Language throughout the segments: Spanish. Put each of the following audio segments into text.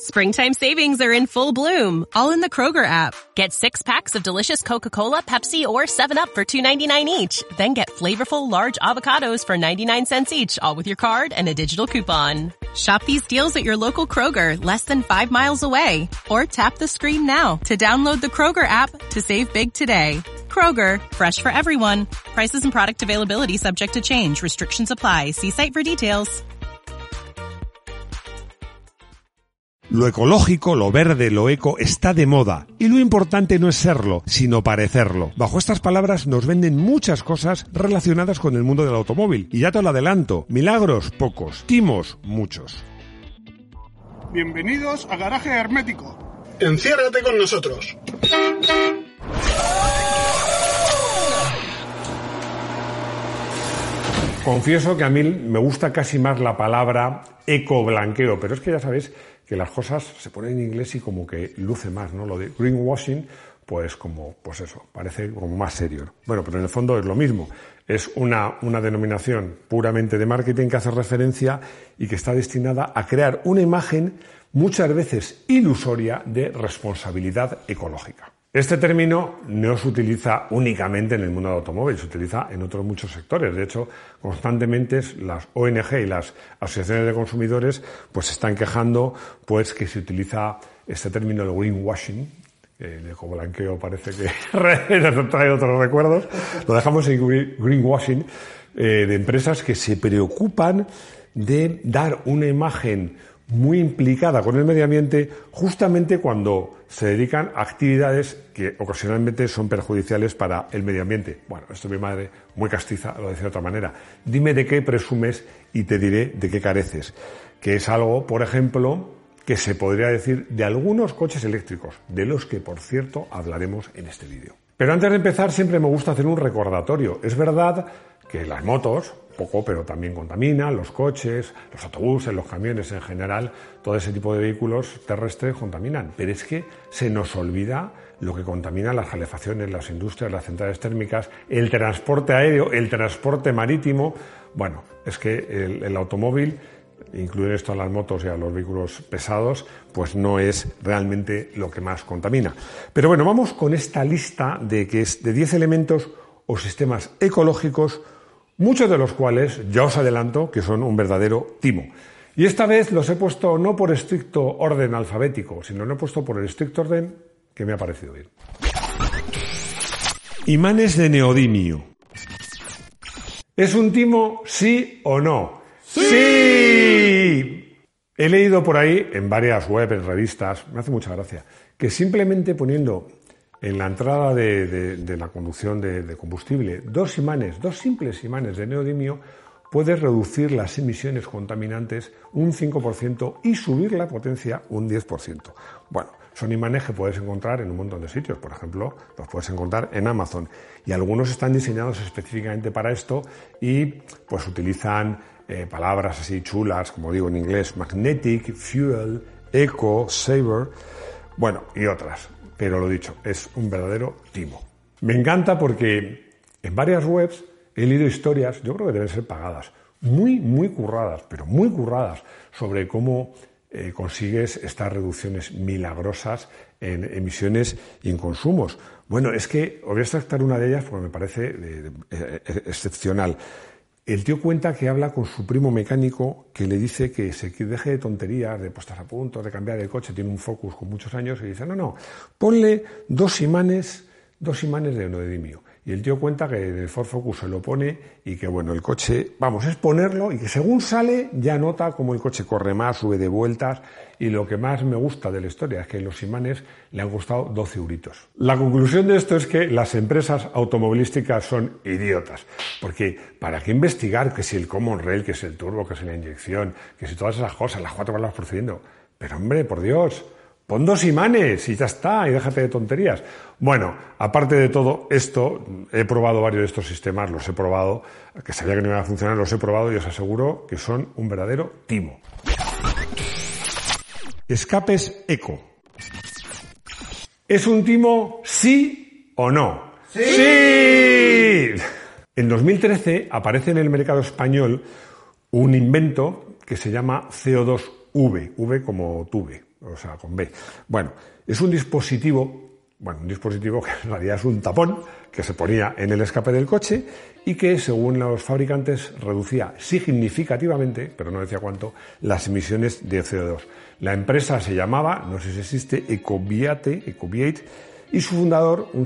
Springtime savings are in full bloom, all in the Kroger app. Get 6 packs of delicious Coca-Cola, Pepsi, or 7-Up for $2.99 each. Then get flavorful large avocados for 99 cents each, all with your card and a digital coupon. Shop these deals at your local Kroger, less than 5 miles away. Or tap the screen now to download the Kroger app to save big today. Kroger, fresh for everyone. Prices and product availability subject to change. Restrictions apply. See site for details. Lo ecológico, lo verde, lo eco está de moda y lo importante no es serlo, sino parecerlo. Bajo estas palabras nos venden muchas cosas relacionadas con el mundo del automóvil. Y ya te lo adelanto, milagros pocos, timos muchos. Bienvenidos a Garaje Hermético. Enciérrate con nosotros. Confieso que a mí me gusta casi más la palabra ecoblanqueo, pero es que ya sabéis que las cosas se ponen en inglés y como que luce más, ¿no? Lo de greenwashing, pues eso, parece como más serio. Bueno, pero en el fondo es lo mismo. Es una denominación puramente de marketing que hace referencia y que está destinada a crear una imagen muchas veces ilusoria de responsabilidad ecológica. Este término no se utiliza únicamente en el mundo del automóvil, se utiliza en otros muchos sectores. De hecho, constantemente las ONG y las asociaciones de consumidores pues se están quejando pues que se utiliza este término, el greenwashing. El ecoblanqueo parece que nos trae otros recuerdos. Lo dejamos en greenwashing, de empresas que se preocupan de dar una imagen muy implicada con el medio ambiente justamente cuando se dedican a actividades que ocasionalmente son perjudiciales para el medio ambiente. Bueno, esto mi madre, muy castiza, lo decía de otra manera. Dime de qué presumes y te diré de qué careces. Que es algo, por ejemplo, que se podría decir de algunos coches eléctricos, de los que, por cierto, hablaremos en este vídeo. Pero antes de empezar, siempre me gusta hacer un recordatorio. Es verdad que las motos, poco, pero también contaminan, los coches, los autobuses, los camiones en general, todo ese tipo de vehículos terrestres contaminan. Pero es que se nos olvida lo que contamina las calefacciones, las industrias, las centrales térmicas, el transporte aéreo, el transporte marítimo. Bueno, es que el automóvil, incluir esto a las motos y a los vehículos pesados, pues no es realmente lo que más contamina. Pero bueno, vamos con esta lista de 10 elementos o sistemas ecológicos, muchos de los cuales ya os adelanto que son un verdadero timo. Y esta vez los he puesto no por estricto orden alfabético, sino lo he puesto por el estricto orden que me ha parecido bien. Imanes de neodimio. ¿Es un timo, sí o no? ¡Sí! He leído por ahí, en varias webs, en revistas, me hace mucha gracia, que simplemente poniendo en la entrada de la conducción de combustible dos simples imanes de neodimio, puedes reducir las emisiones contaminantes un 5% y subir la potencia un 10%. Bueno, son imanes que puedes encontrar en un montón de sitios. Por ejemplo, los puedes encontrar en Amazon. Y algunos están diseñados específicamente para esto y pues utilizan palabras así chulas, como digo en inglés, magnetic, fuel, eco, saver, bueno, y otras. Pero lo dicho, es un verdadero timo. Me encanta porque en varias webs he leído historias, yo creo que deben ser pagadas, muy curradas, pero muy curradas, sobre cómo consigues estas reducciones milagrosas en emisiones y en consumos. Bueno, es que os voy a extractar una de ellas porque me parece excepcional. El tío cuenta que habla con su primo mecánico que le dice que se deje de tonterías, de puestas a punto, de cambiar el coche, tiene un Focus con muchos años y dice, no, ponle dos imanes de neodimio. Y el tío cuenta que en el Ford Focus se lo pone y que bueno, el coche, vamos, es ponerlo y que según sale ya nota como el coche corre más, sube de vueltas y lo que más me gusta de la historia es que los imanes le han costado 12 euritos. La conclusión de esto es que las empresas automovilísticas son idiotas, porque ¿para qué investigar que si el Common Rail, que si el turbo, que si la inyección, que si todas esas cosas, las 4 balas procediendo? Pero hombre, por Dios, pon dos imanes y ya está, y déjate de tonterías. Bueno, aparte de todo esto, he probado varios de estos sistemas, los he probado, que sabía que no iban a funcionar, los he probado y os aseguro que son un verdadero timo. Escapes eco. ¿Es un timo sí o no? ¡Sí! ¡Sí! En 2013 aparece en el mercado español un invento que se llama CO2 V como tuve, o sea, con B. Bueno, es un dispositivo que en realidad es un tapón que se ponía en el escape del coche y que, según los fabricantes, reducía significativamente, pero no decía cuánto, las emisiones de CO2. La empresa se llamaba, no sé si existe, Ecoviate, y su fundador, un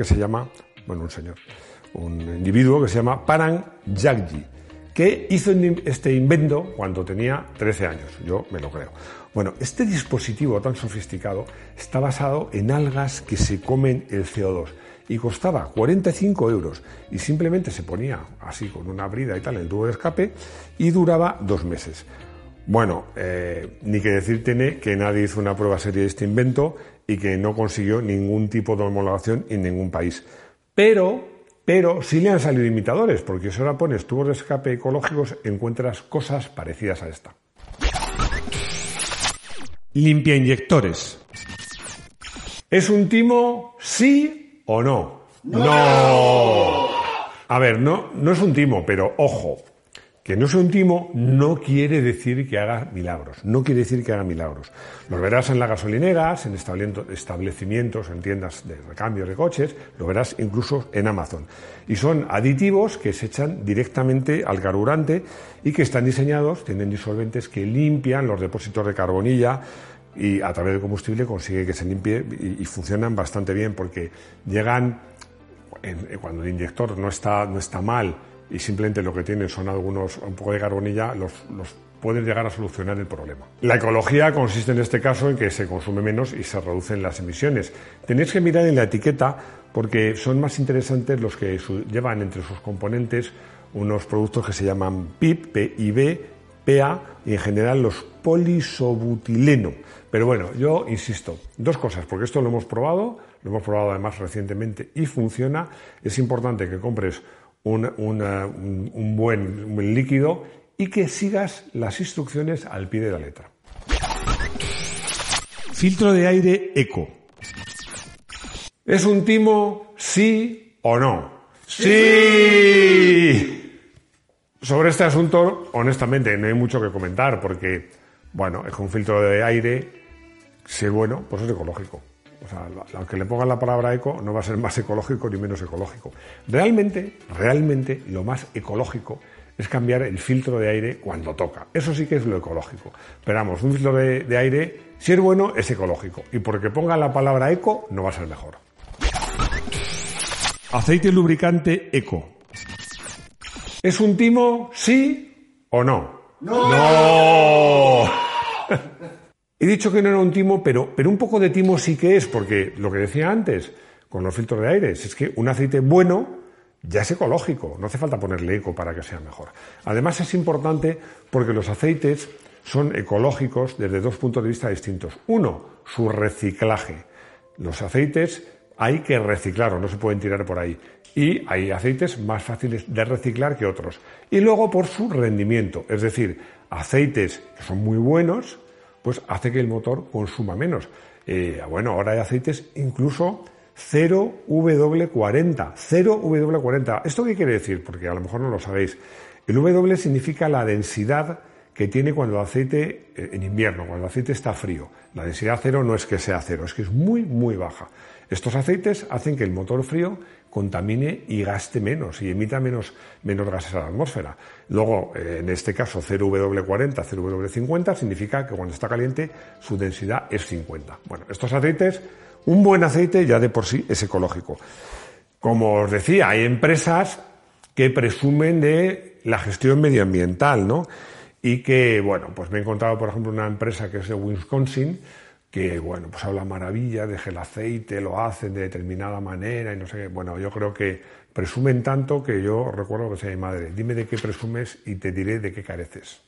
individuo que se llama Parag Jaggi, que hizo este invento cuando tenía 13 años, yo me lo creo. Bueno, este dispositivo tan sofisticado está basado en algas que se comen el CO2 y costaba 45 euros y simplemente se ponía así con una brida y tal en el tubo de escape y duraba 2 meses. Bueno, ni que decir tiene que nadie hizo una prueba seria de este invento y que no consiguió ningún tipo de homologación en ningún país. Pero sí le han salido imitadores, porque si ahora pones tubos de escape ecológicos encuentras cosas parecidas a esta. Limpiainyectores. ¿Es un timo sí o no? ¡No! A ver, no es un timo, pero ojo, que no sea un timo no quiere decir que haga milagros. No quiere decir que haga milagros. Los verás en las gasolineras, en establecimientos, en tiendas de recambio de coches, lo verás incluso en Amazon. Y son aditivos que se echan directamente al carburante y que están diseñados, tienen disolventes que limpian los depósitos de carbonilla y a través del combustible consigue que se limpie y funcionan bastante bien porque llegan, cuando el inyector no está mal, y simplemente lo que tienen son un poco de carbonilla, los pueden llegar a solucionar el problema. La ecología consiste en este caso en que se consume menos y se reducen las emisiones. Tenéis que mirar en la etiqueta porque son más interesantes los que llevan entre sus componentes unos productos que se llaman PIB, PA y en general los poliisobutileno. Pero bueno, yo insisto, 2 cosas, porque esto lo hemos probado además recientemente y funciona. Es importante que compres un buen líquido y que sigas las instrucciones al pie de la letra. Filtro de aire eco. ¿Es un timo sí o no? ¡Sí! Sobre este asunto, honestamente, no hay mucho que comentar porque, bueno, es que un filtro de aire, si es bueno, pues es ecológico. O sea, aunque le pongan la palabra eco, no va a ser más ecológico ni menos ecológico. Realmente, lo más ecológico es cambiar el filtro de aire cuando toca. Eso sí que es lo ecológico. Pero vamos, un filtro de aire, si es bueno, es ecológico. Y porque pongan la palabra eco, no va a ser mejor. Aceite lubricante eco. ¿Es un timo sí o no? ¡No! He dicho que no era un timo, pero un poco de timo sí que es, porque lo que decía antes con los filtros de aire es que un aceite bueno ya es ecológico, no hace falta ponerle eco para que sea mejor. Además es importante porque los aceites son ecológicos desde 2 puntos de vista distintos. Uno, su reciclaje. Los aceites hay que reciclarlos, no se pueden tirar por ahí. Y hay aceites más fáciles de reciclar que otros. Y luego por su rendimiento, es decir, aceites que son muy buenos, pues hace que el motor consuma menos. Bueno, ahora hay aceites incluso 0W40. 0W40. ¿Esto qué quiere decir? Porque a lo mejor no lo sabéis. El W significa la densidad que tiene cuando el aceite, en invierno, cuando el aceite está frío. La densidad 0 no es que sea 0, es que es muy, muy baja. Estos aceites hacen que el motor frío contamine y gaste menos y emita menos gases a la atmósfera. Luego, en este caso, 0W40, 0W50 significa que cuando está caliente su densidad es 50. Bueno, estos aceites, un buen aceite ya de por sí es ecológico. Como os decía, hay empresas que presumen de la gestión medioambiental, ¿no? Y que, bueno, pues me he encontrado, por ejemplo, una empresa que es de Wisconsin, que, bueno, pues habla maravilla de que el aceite lo hacen de determinada manera y no sé qué. Bueno, yo creo que presumen tanto que yo recuerdo que decía mi madre, dime de qué presumes y te diré de qué careces.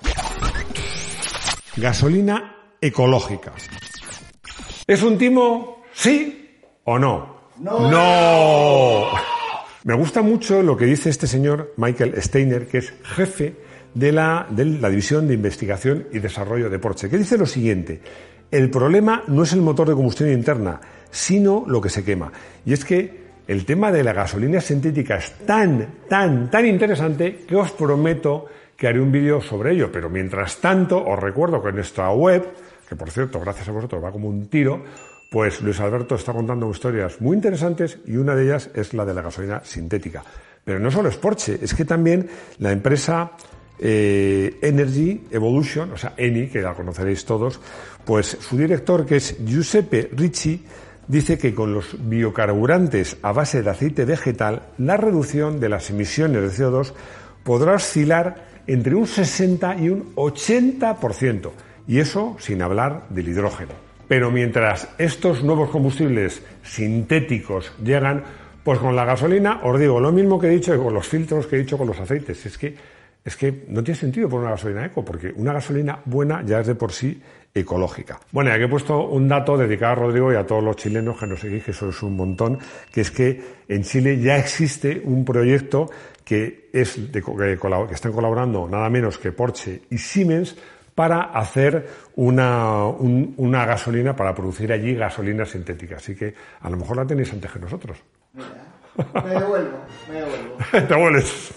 Gasolina ecológica. ¿Es un timo sí o no? ¡No! Me gusta mucho lo que dice este señor Michael Steiner, que es jefe de la División de Investigación y Desarrollo de Porsche, que dice lo siguiente: el problema no es el motor de combustión interna, sino lo que se quema. Y es que el tema de la gasolina sintética es tan interesante que os prometo que haré un vídeo sobre ello. Pero mientras tanto, os recuerdo que en nuestra web, que por cierto, gracias a vosotros, va como un tiro, pues Luis Alberto está contando historias muy interesantes y una de ellas es la de la gasolina sintética. Pero no solo es Porsche, es que también la empresa Energy Evolution, o sea, Eni, que la conoceréis todos, pues su director, que es Giuseppe Ricci, dice que con los biocarburantes a base de aceite vegetal, la reducción de las emisiones de CO2 podrá oscilar entre un 60 y un 80%, y eso sin hablar del hidrógeno. Pero mientras estos nuevos combustibles sintéticos llegan, pues con la gasolina, os digo lo mismo que he dicho con los filtros que he dicho con los aceites. Es que no tiene sentido poner una gasolina eco, porque una gasolina buena ya es de por sí ecológica. Bueno, y aquí he puesto un dato dedicado a Rodrigo y a todos los chilenos que nos seguís, que sois un montón, que es que en Chile ya existe un proyecto que están colaborando nada menos que Porsche y Siemens para hacer una gasolina, para producir allí gasolina sintética. Así que a lo mejor la tenéis antes que nosotros. Mira, me devuelvo. Te vuelves.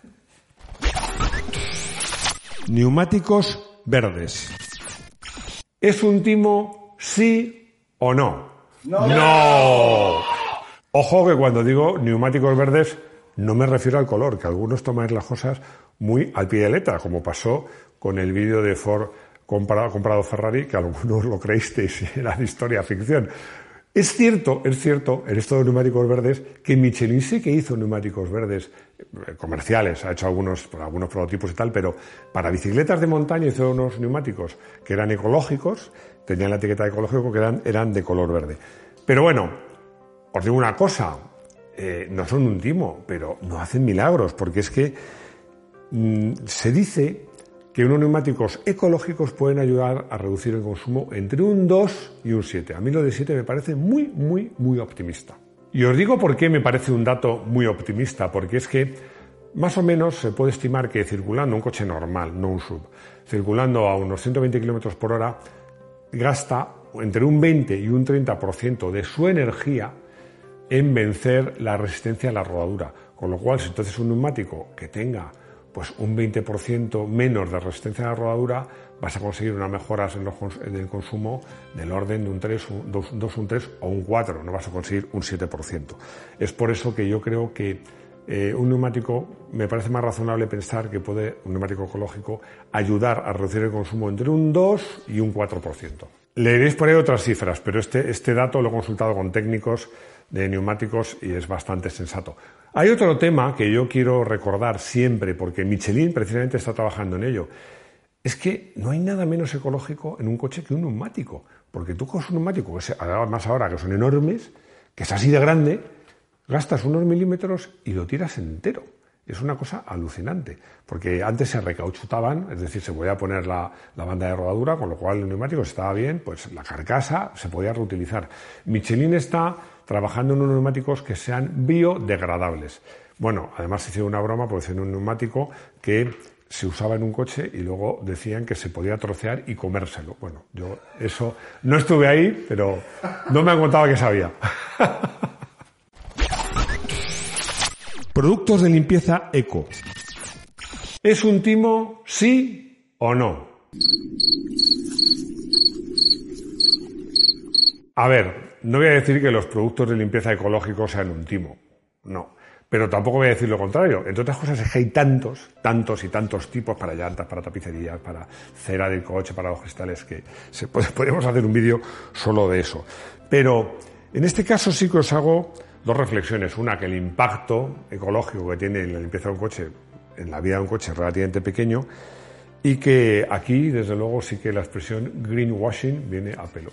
Neumáticos verdes. ¿Es un timo sí o no? ¡No! Ojo que cuando digo neumáticos verdes no me refiero al color, que algunos tomáis las cosas muy al pie de letra, como pasó con el vídeo de Ford comprado Ferrari, que algunos lo creísteis, era de historia ficción. Es cierto, en esto de neumáticos verdes, que Michelin sí que hizo neumáticos verdes comerciales, ha hecho algunos prototipos y tal, pero para bicicletas de montaña hizo unos neumáticos que eran ecológicos, tenían la etiqueta de ecológico, que eran de color verde. Pero bueno, os digo una cosa, no son un timo, pero no hacen milagros, porque es que se dice que unos neumáticos ecológicos pueden ayudar a reducir el consumo entre un 2 y un 7. A mí lo de 7 me parece muy, muy, muy optimista. Y os digo por qué me parece un dato muy optimista, porque es que más o menos se puede estimar que circulando un coche normal, no un sub, circulando a unos 120 km por hora, gasta entre un 20 y un 30% de su energía en vencer la resistencia a la rodadura. Con lo cual, si entonces un neumático que tenga pues un 20% menos de resistencia a la rodadura, vas a conseguir unas mejoras en el consumo del orden de un 3, un 2, un 3 o un 4, no vas a conseguir un 7%. Es por eso que yo creo que un neumático, me parece más razonable pensar que puede, un neumático ecológico, ayudar a reducir el consumo entre un 2 y un 4%. Leeréis por ahí otras cifras, pero este dato lo he consultado con técnicos de neumáticos y es bastante sensato. Hay otro tema que yo quiero recordar siempre, porque Michelin precisamente está trabajando en ello. Es que no hay nada menos ecológico en un coche que un neumático. Porque tú coges un neumático, además ahora que son enormes, que es así de grande, gastas unos milímetros y lo tiras entero. Es una cosa alucinante, porque antes se recauchutaban, es decir, se podía poner la banda de rodadura, con lo cual el neumático estaba bien, pues la carcasa se podía reutilizar. Michelin está trabajando en unos neumáticos que sean biodegradables. Bueno, además se hizo una broma, porque es un neumático que se usaba en un coche y luego decían que se podía trocear y comérselo. Bueno, yo eso no estuve ahí, pero no me han contado que sabía. Productos de limpieza eco. ¿Es un timo sí o no? A ver, no voy a decir que los productos de limpieza ecológicos sean un timo, no. Pero tampoco voy a decir lo contrario. Entre otras cosas es que hay tantos y tantos tipos para llantas, para tapicerías, para cera del coche, para los cristales, que podríamos hacer un vídeo solo de eso. Pero en este caso sí que os hago dos reflexiones. Una, que el impacto ecológico que tiene la limpieza de un coche, en la vida de un coche, es relativamente pequeño, y que aquí, desde luego, sí que la expresión greenwashing viene a pelo.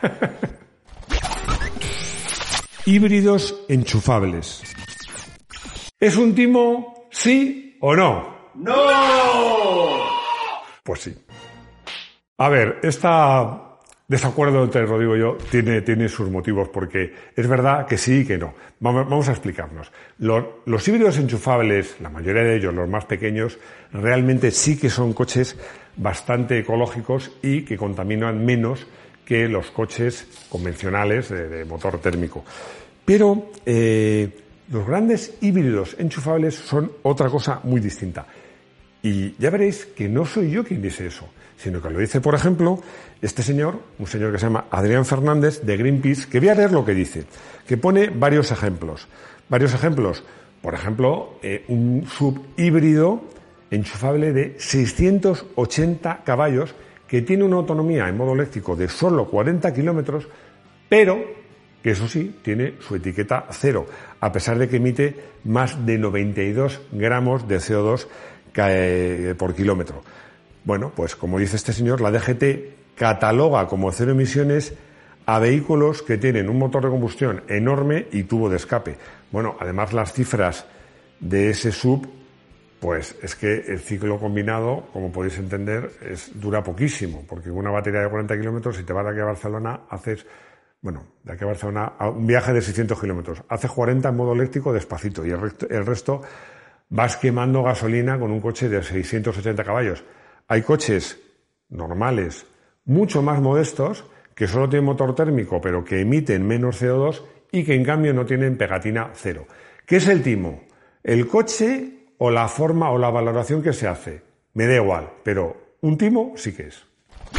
Híbridos enchufables. ¿Es un timo sí o no? ¡No! Pues sí. A ver, esta desacuerdo entre Rodrigo y yo tiene sus motivos, porque es verdad que sí y que no. Vamos a explicarnos. Los híbridos enchufables, la mayoría de ellos, los más pequeños, realmente sí que son coches bastante ecológicos y que contaminan menos que los coches convencionales de motor térmico. Pero los grandes híbridos enchufables son otra cosa muy distinta. Y ya veréis que no soy yo quien dice eso, sino que lo dice, por ejemplo, este señor, un señor que se llama Adrián Fernández, de Greenpeace, que voy a leer lo que dice, que pone varios ejemplos. Por ejemplo, un sub híbrido enchufable de 680 caballos, que tiene una autonomía en modo eléctrico de solo 40 kilómetros, pero que eso sí, tiene su etiqueta cero, a pesar de que emite más de 92 gramos de CO2 por kilómetro. Bueno, pues como dice este señor, la DGT cataloga como cero emisiones a vehículos que tienen un motor de combustión enorme y tubo de escape. Bueno, además las cifras de ese sub, pues es que el ciclo combinado, como podéis entender, dura poquísimo, porque con una batería de 40 kilómetros, si te vas de aquí a Barcelona, haces, de aquí a Barcelona, un viaje de 600 kilómetros. Haces 40 en modo eléctrico despacito y el resto vas quemando gasolina con un coche de 680 caballos. Hay coches normales, mucho más modestos, que solo tienen motor térmico, pero que emiten menos CO2 y que en cambio no tienen pegatina cero. ¿Qué es el timo? ¿El coche o la forma o la valoración que se hace? Me da igual, pero un timo sí que es.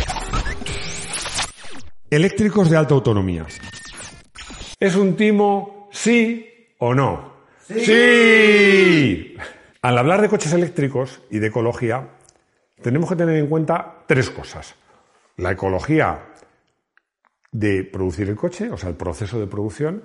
Eléctricos de alta autonomía. ¿Es un timo sí o no? ¡Sí! ¡Sí! Al hablar de coches eléctricos y de ecología, tenemos que tener en cuenta tres cosas. La ecología de producir el coche, o sea, el proceso de producción,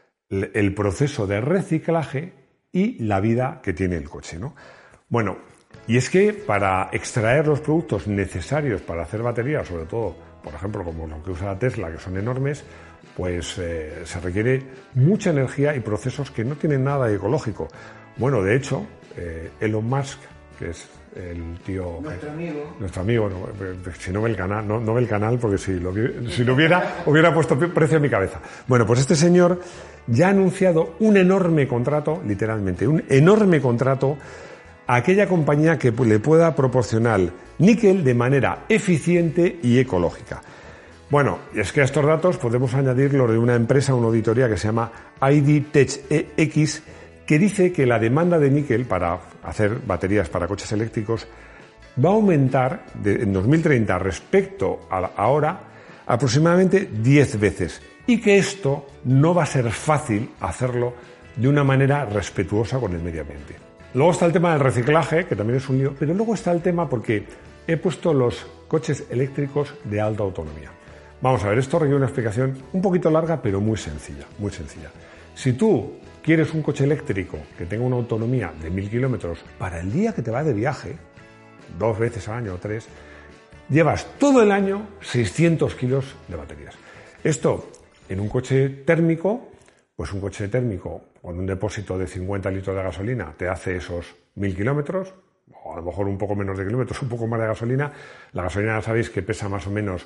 el proceso de reciclaje y la vida que tiene el coche, ¿no? Bueno, y es que para extraer los productos necesarios para hacer baterías, sobre todo, por ejemplo, como lo que usa la Tesla, que son enormes, pues se requiere mucha energía y procesos que no tienen nada de ecológico. Bueno, de hecho, Elon Musk, que es el tío... Nuestro amigo, si no ve el canal, no ve el canal, porque si lo hubiera puesto precio a mi cabeza. Bueno, pues este señor ya ha anunciado un enorme contrato, literalmente, un enorme contrato a aquella compañía que le pueda proporcionar níquel de manera eficiente y ecológica. Bueno, y es que a estos datos podemos añadir los de una empresa, una auditoría que se llama ID Tech EX, que dice que la demanda de níquel para hacer baterías para coches eléctricos va a aumentar en 2030 respecto a ahora aproximadamente 10 veces y que esto no va a ser fácil hacerlo de una manera respetuosa con el medio ambiente. Luego está el tema del reciclaje, que también es un lío, pero luego está el tema porque he puesto los coches eléctricos de alta autonomía. Vamos a ver, esto requiere una explicación un poquito larga, pero muy sencilla, muy sencilla. Si tú quieres un coche eléctrico que tenga una autonomía de 1000 kilómetros para el día que te vas de viaje, 2 veces al año o 3, llevas todo el año 600 kilos de baterías. Esto en un coche térmico, pues un coche térmico con un depósito de 50 litros de gasolina te hace esos 1000 kilómetros, o a lo mejor un poco menos de kilómetros, un poco más de gasolina. La gasolina ya sabéis que pesa más o menos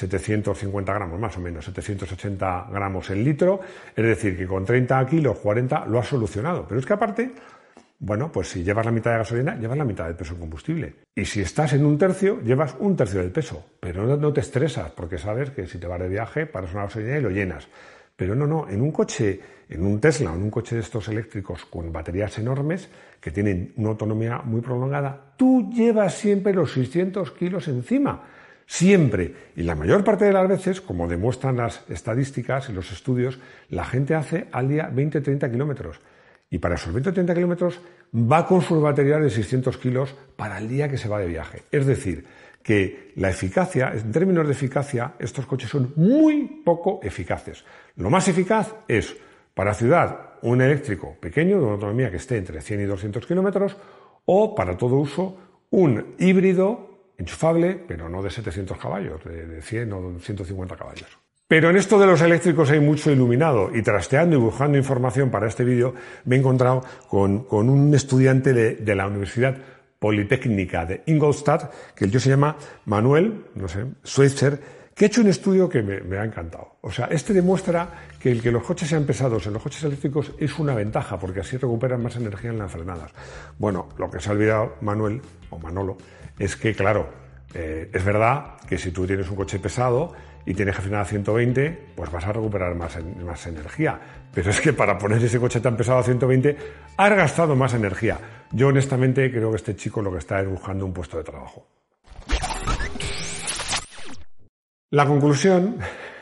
750 gramos, más o menos 780 gramos el litro, es decir, que con 30 kilos, 40 lo has solucionado. Pero es que aparte, bueno, pues si llevas la mitad de gasolina, llevas la mitad del peso en combustible. Y si estás en un tercio, llevas un tercio del peso. Pero no te estresas, porque sabes que si te vas de viaje, paras una gasolina y lo llenas. Pero no, en un coche, en un Tesla o en un coche de estos eléctricos con baterías enormes que tienen una autonomía muy prolongada, tú llevas siempre los 600 kilos encima. Siempre. Y la mayor parte de las veces, como demuestran las estadísticas y los estudios, la gente hace al día 20-30 kilómetros. Y para esos 20-30 kilómetros va con sus baterías de 600 kilos para el día que se va de viaje. Es decir, que la eficacia, en términos de eficacia, estos coches son muy poco eficaces. Lo más eficaz es, para ciudad, un eléctrico pequeño, de una autonomía que esté entre 100 y 200 kilómetros, o para todo uso, un híbrido enchufable, pero no de 700 caballos, de 100 o 150 caballos. Pero en esto de los eléctricos hay mucho iluminado, y trasteando y buscando información para este vídeo, me he encontrado con un estudiante de la Universidad Politécnica de Ingolstadt, que el tío se llama Manuel, Schweitzer, que ha hecho un estudio que me ha encantado. O sea, este demuestra que el que los coches sean pesados en los coches eléctricos es una ventaja, porque así recuperan más energía en las frenadas. Bueno, lo que se ha olvidado Manuel, o Manolo, es que, claro, es verdad que si tú tienes un coche pesado, y tienes que frenar a 120, pues vas a recuperar más energía. Pero es que para poner ese coche tan pesado a 120 has gastado más energía. Yo honestamente creo que este chico lo que está es buscando un puesto de trabajo. La conclusión...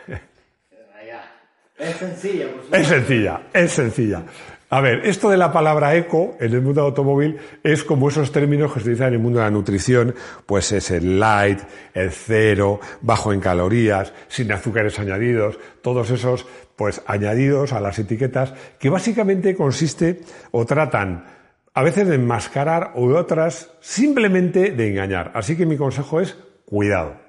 Es sencilla, por supuesto. Es sencilla. A ver, esto de la palabra eco en el mundo del automóvil es como esos términos que se utilizan en el mundo de la nutrición, pues es el light, el cero, bajo en calorías, sin azúcares añadidos, todos esos pues añadidos a las etiquetas que básicamente consiste o tratan a veces de enmascarar o otras simplemente de engañar. Así que mi consejo es cuidado.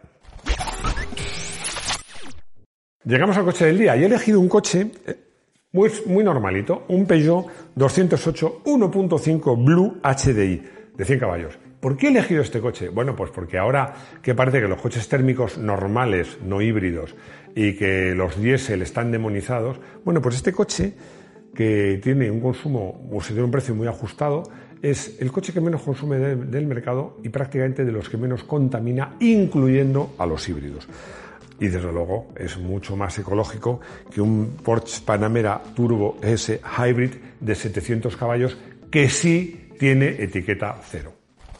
Llegamos al coche del día y he elegido un coche muy normalito, un Peugeot 208 1.5 Blue HDI de 100 caballos. ¿Por qué he elegido este coche? Bueno, pues porque ahora que parece que los coches térmicos normales, no híbridos, y que los diésel están demonizados, bueno, pues este coche que tiene un consumo, o se tiene un precio muy ajustado, es el coche que menos consume del mercado y prácticamente de los que menos contamina, incluyendo a los híbridos. Y desde luego es mucho más ecológico que un Porsche Panamera Turbo S Hybrid de 700 caballos que sí tiene etiqueta cero.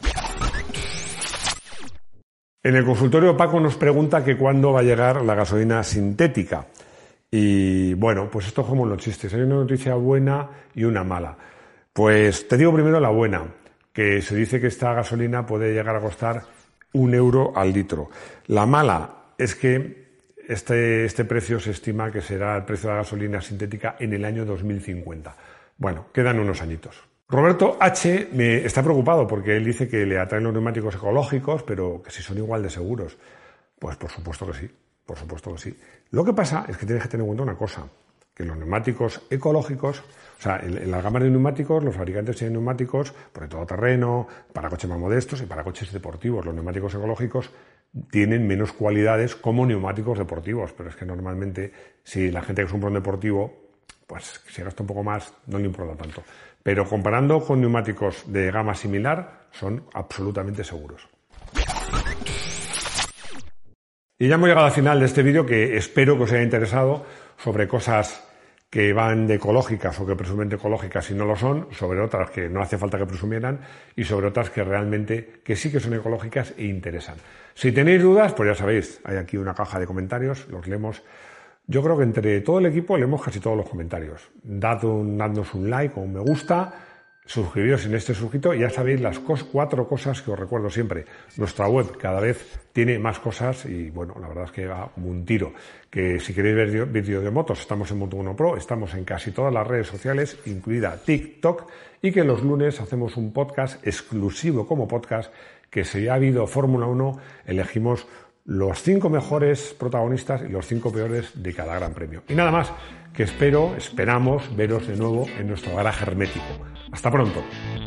En el consultorio Paco nos pregunta que cuándo va a llegar la gasolina sintética. Y bueno, pues esto es como los chistes. Hay una noticia buena y una mala. Pues te digo primero la buena, que se dice que esta gasolina puede llegar a costar 1 euro al litro. La mala es que este precio se estima que será el precio de la gasolina sintética en el año 2050. Bueno, quedan unos añitos. Roberto H. me está preocupado porque él dice que le atraen los neumáticos ecológicos, pero que si son igual de seguros. Pues por supuesto que sí, por supuesto que sí. Lo que pasa es que tienes que tener en cuenta una cosa, que los neumáticos ecológicos, o sea, en la gama de neumáticos, los fabricantes tienen neumáticos por todo terreno, para coches más modestos y para coches deportivos. Los neumáticos ecológicos tienen menos cualidades como neumáticos deportivos, pero es que normalmente si la gente que compra un deportivo, pues si gasta un poco más, no le importa tanto. Pero comparando con neumáticos de gama similar, son absolutamente seguros. Y ya hemos llegado al final de este vídeo, que espero que os haya interesado, sobre cosas que van de ecológicas o que presumen de ecológicas y no lo son, sobre otras que no hace falta que presumieran y sobre otras que realmente que sí que son ecológicas e interesan. Si tenéis dudas, pues ya sabéis, hay aquí una caja de comentarios, los leemos. Yo creo que entre todo el equipo leemos casi todos los comentarios. Dadnos un like o un me gusta, suscribiros si no estéis suscrito y ya sabéis las 4 cosas que os recuerdo siempre. Nuestra web cada vez tiene más cosas y bueno, la verdad es que va como un tiro. Que si queréis ver vídeos de motos, estamos en Moto1 Pro, estamos en casi todas las redes sociales, incluida TikTok, y que los lunes hacemos un podcast exclusivo como podcast, que si ha habido Fórmula 1, elegimos los 5 mejores protagonistas y los 5 peores de cada gran premio. Y nada más, que esperamos veros de nuevo en nuestro garaje hermético. Hasta pronto.